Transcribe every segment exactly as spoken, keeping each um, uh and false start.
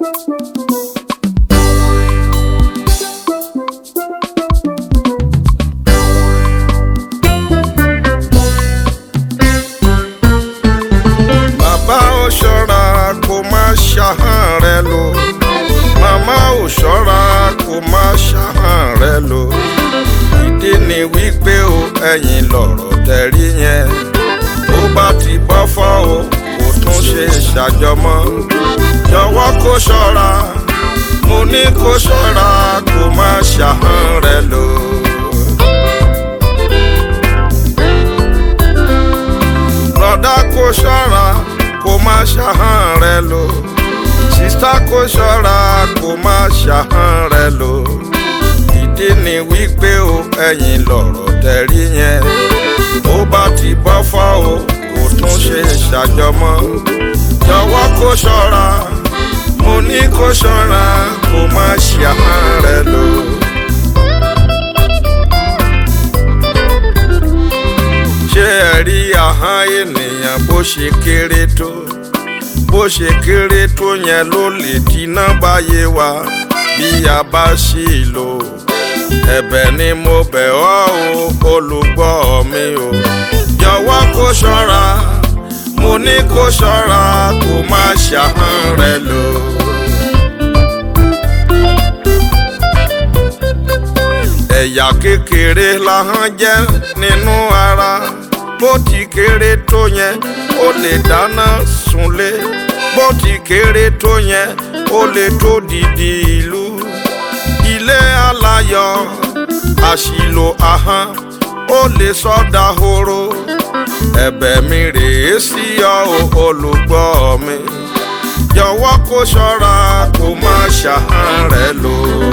Bàbá ò ṣọ́ra kó má ṣahọ́n rẹ lò, màmá ò ṣọ́ra kó má ṣahọ́n rẹ lò. Ìdí ni wípé o ẹ̀yìn lọ̀rọ̀ tẹ̀rí yẹn, ó bá ti bọ́ fọ́ o kò tún ṣe ṣàjọmọ́. Jọ̀wọ́ kó ṣọ́ra, mo ní kó ṣọ́ra kó má ṣahọ́n rẹ lò. Brọ̀dá kó ṣọ́ra kó má ṣahọ́n rẹ lò, sísá kó ṣọ́ra kó má ṣahọ́n rẹ lò. Ìdí ni wípé o ẹ̀yìn lọ̀rọ̀ tẹ̀rí yẹn, ó bá ti bọ́ fọ́ o kò tún ṣe ṣàjọmọ́. Jọ̀wọ́ kó ṣọ́ra, mo ní kó ṣọ́ra kó má ṣahọ́n rẹ lò. Ṣé ẹ rí ahọ́n ènìyàn bó ṣe kéré tó? Bó ṣe kéré tó yẹn ló lè dínà báyé wa bí a bá ṣì lò. Ẹ̀bẹ̀ ni mo bẹ̀ ọ́ o olùgbọ́ mi o, jọ̀wọ́ kó ṣọ́ra, mo ní kó ṣọ́ra kó má ṣahọ́n rẹ lò. Ẹ̀yà kékeré lahọ́n jẹ́ nínú ara, bó ti kéré tó yẹn ó lè dáná sunlé, bó ti kéré tó yẹn ó lè tó dìdì ìlú. Ilé aláyọ̀ àṣìlò ahọ́n ó lè sọ́dà horo. Ẹ̀bẹ̀ mi rèé sí ọ olùgbọ́ mi, jọ̀wọ́ kó ṣọ́ra kó má ṣahọ́n rẹ lò.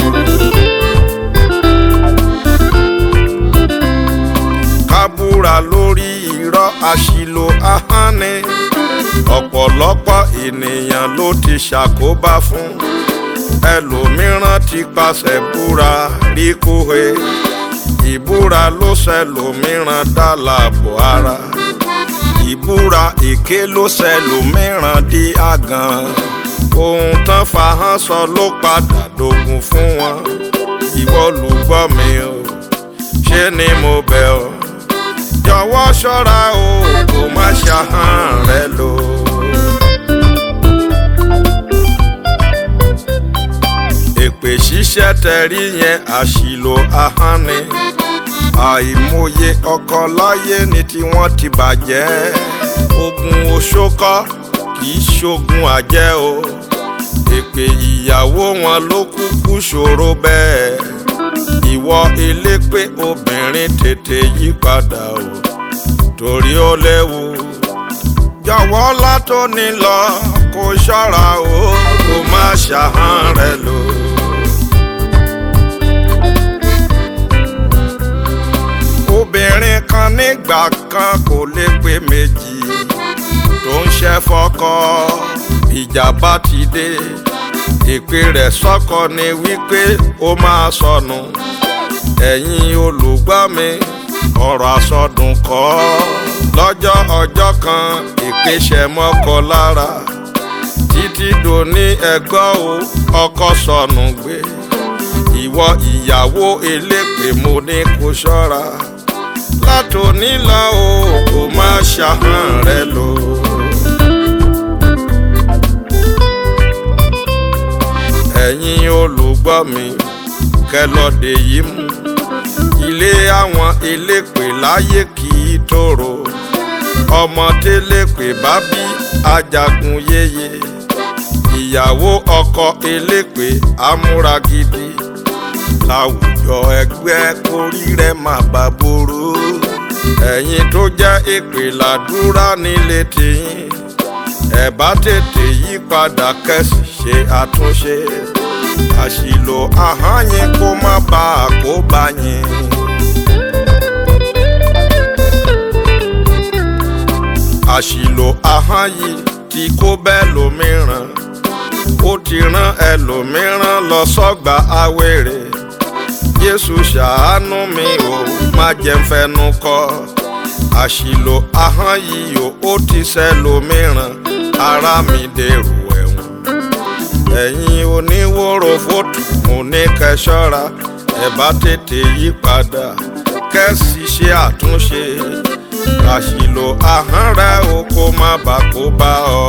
Kábúra lórí irọ́ àṣìlò ahọ́n ni ọ̀pọ̀lọpọ̀ ènìyàn ló ti ṣàkóbá fún. Ẹlòmíràn ti pàṣẹ búra rí kóhe, ìbúra ló ṣẹlòmíràn dá láàbò ara. Ìbúra èké ló ṣẹlòmíràn di àgàn. Ohun tán fahọ́n sọ ló padà dògùn fún wọn. Ìwọ olùgbọ́ mi o, ṣé ni mo bẹ̀ ọ́, jọ̀wọ́ ṣọ́ra o kó má ṣahọ́n rẹ lò. Èpè ṣíṣẹ́ tẹ̀rí yẹn àṣìlò ahọ́n ni. Àìmọye ọkọ láyé ni tí wọ́n ti bàjẹ́. Ogun oṣó kọ́ kì í ṣogun àjẹ́ o. Èpè ìyàwó wọn ló kúkú ṣòro bẹ́ẹ̀. Ìwọ elépè obìnrin tètè yí padà o, torí ó léwu. Jọ̀wọ́ látòní lọ kó ṣọ́ra o kó má ṣahọ́n rẹ lò. Obìnrin kan nígbà kan kò lè pé méjì, tó ń ṣẹ́ fọ́kọ ìjà bá ti dé. Èpè rẹ̀ sọ́kọ ni wípé ó máa sọnù. Ẹ̀yin olùgbọ́ mi, ọ̀rọ̀ àsọdùn kọ́. Lọ́jọ́ ọjọ́ kan èpè ṣẹ mọ́kọ lára, títí dòní ẹgbọ́ o ọkọ sọnù gbé. Ìwọ ìyàwó elépè mo ní kó ṣọ́ra, látòní lọ o kó má ṣahọ́n rẹ lò. Ẹ̀yin olùgbọ́ mi, kẹlọ́dé yìí mú. Ilé àwọn elépè láyé kì í tòrò. Ọmọ télépè bá bí ajagun yéye. Ìyàwó ọkọ elépè amúra gidi. Láwùjọ ẹgbẹ́ kórí rẹ̀ má bà borò. Ẹ̀yin tó jẹ́ èpè làdúrà nílé tiyín, ẹ bá tètè yí padà kẹ́sì ṣe àtúnṣe. Àṣìlò ahọ́n yín kó má bà àkóbá yín. Àṣìlò ahọ́n yìí ti kó bẹ́ẹ̀ lómìíràn, ó ti rán ẹlòmíràn lọ sọ́gbà awéré. Jésù ṣàánú mi o, má jẹ́ n fẹnu kọ́. Àṣìlò ahọ́n yìí o, ó ti ṣẹlòmíràn, ará mi dèrò ẹ̀wọ̀n. Ẹ̀yin kóròfótù mo ní kẹ́ ṣọ́ra ẹ bá tètè yí padà kẹ́sì ṣe àtúnṣe àṣìlò ahọ́n rẹ o kó má bà kó bá ọ.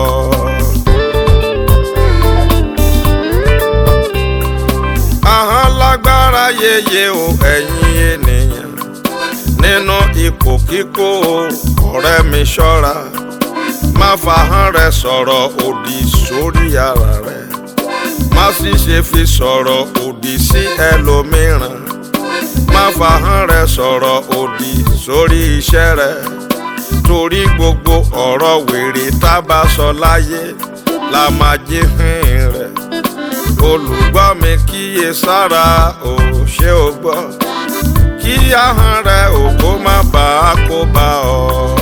ahọ́n lágbára yeye o ẹ̀yin ènìyàn nínú ipòkíkó ọ̀rẹ́ mi ṣọ́ra má fahọ́n rẹ sọ̀rọ̀ òdì sórí ara rẹ má sì ṣe fi sọ̀rọ̀ òdì sí ẹlòmíràn má fahọ́n rẹ sọ̀rọ̀ òdì sórí iṣẹ́ rẹ torí gbogbo ọ̀rọ̀ wèrè tá bá sọ láyé la máa jí hìn rẹ̀ olùgbọ́ mi kíyè sára ò ṣe ò gbọ́ kí ahọ́n rẹ ò kó má bàa kó bá ọ.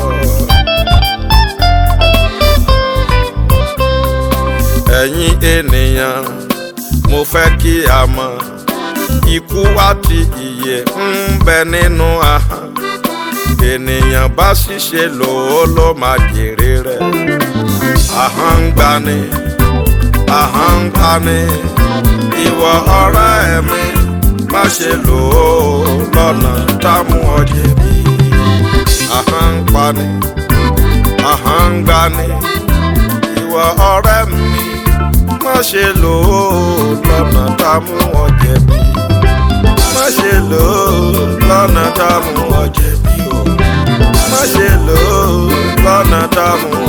ẹ̀yin ènìyàn mo fẹ́ kí a mọ̀ ikú àti ìyè ń bẹ nínú ahọ́n ènìyàn bá ṣìṣe lò ó ló máa jèrè rẹ̀ ahọ́n ń gbani ahọ́n ń pani ìwọ ọ̀rẹ́ mi má ṣe lò ó lọ́nà tá mú ọ jẹ̀bi ahọ́n ń pani ahọ́n ń gbani ìwọ ọ̀rẹ́ mi má ṣe lò ó lọ́nà tá mú ọ jẹ̀bi má ṣe lò ó lọ́nà tá mú ọ jẹ̀bi o má ṣe lò ó lọ́nà tá mú